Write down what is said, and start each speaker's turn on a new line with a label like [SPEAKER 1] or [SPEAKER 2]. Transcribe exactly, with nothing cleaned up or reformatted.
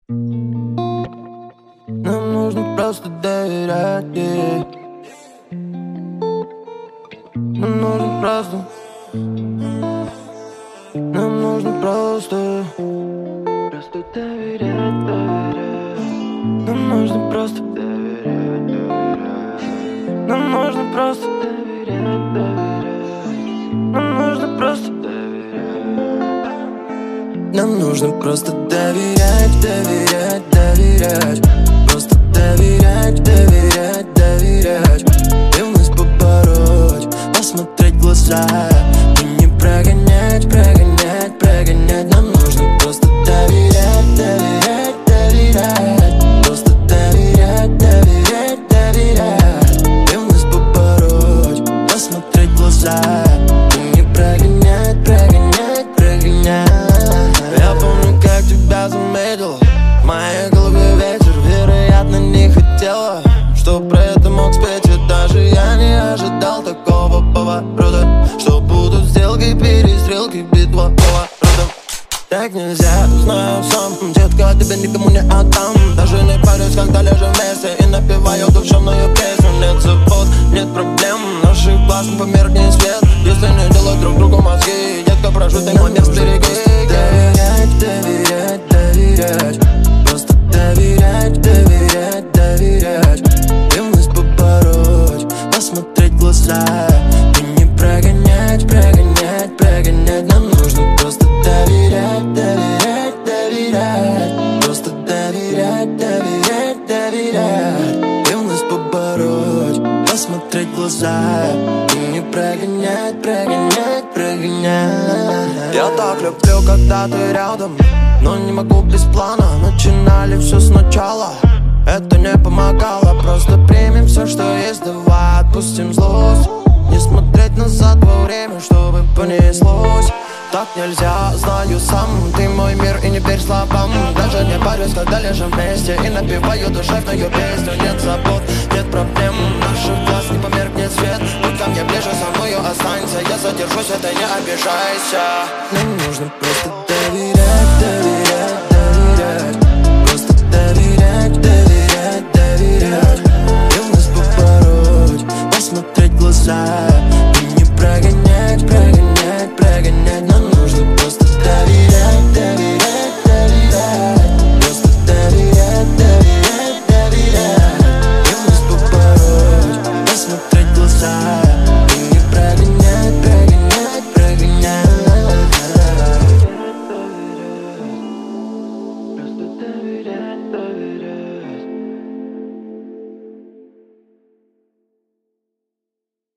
[SPEAKER 1] Нам нужно просто доверять ей. Нам нужно просто. Нам нужно просто. Просто доверять, доверять. Нам нужно просто доверять, доверять. Нам нужно просто доверять, доверять. Нам нужно просто доверять. Нам нужно просто доверять, доверять, доверять. Просто доверять, доверять, доверять. Ревность побороть, посмотреть в глаза. И не прогонять, прогонять, прогонять. Нам нужно просто доверять, доверять, доверять. Просто доверять, доверять, доверять. Ревность побороть, посмотреть в глаза. И не прогонять, прогонять, прогонять. Я помню, как тебя заметил. В моей голове ветер, вероятно, не хотела, что про это мог спеть. И даже я не ожидал такого поворота, что будут сделки, перестрелки, битва поворотом. Так нельзя, знаю сам, детка, тебя никому не отдам. Даже не парюсь, когда лежим вместе и напеваю душевную песню. Нет забот, нет проблем, наших глаз не померкнет свет, если не делать друг другу мозги. Детка, прожитый момент сбереги. Доверять, доверять, доверять. Просто доверять, доверять, доверять. Ревность побороть, посмотреть в глаза. И не прогонять, прогонять, прогонять. Нам нужно просто доверять, доверять, доверять. Просто доверять, доверять, доверять. Ревность побороть, посмотреть в глаза. И не прогонять, прогонять, прогонять. Я так люблю, когда ты рядом, но не могу без плана. Начинали все сначала, это не помогало. Просто примем все, что есть, давай отпустим злость. Не смотреть назад во время, чтобы понеслось. Так нельзя, знаю сам, ты мой мир и не верь словам. Даже не парюсь, когда лежим вместе и напеваю душевную песню. Нет забот, нет проблем, наших глаз не померкнет свет. Будь ко мне ближе, со мною останься. Я задержусь, это не обижайся. Нам нужно просто доверять, доверять.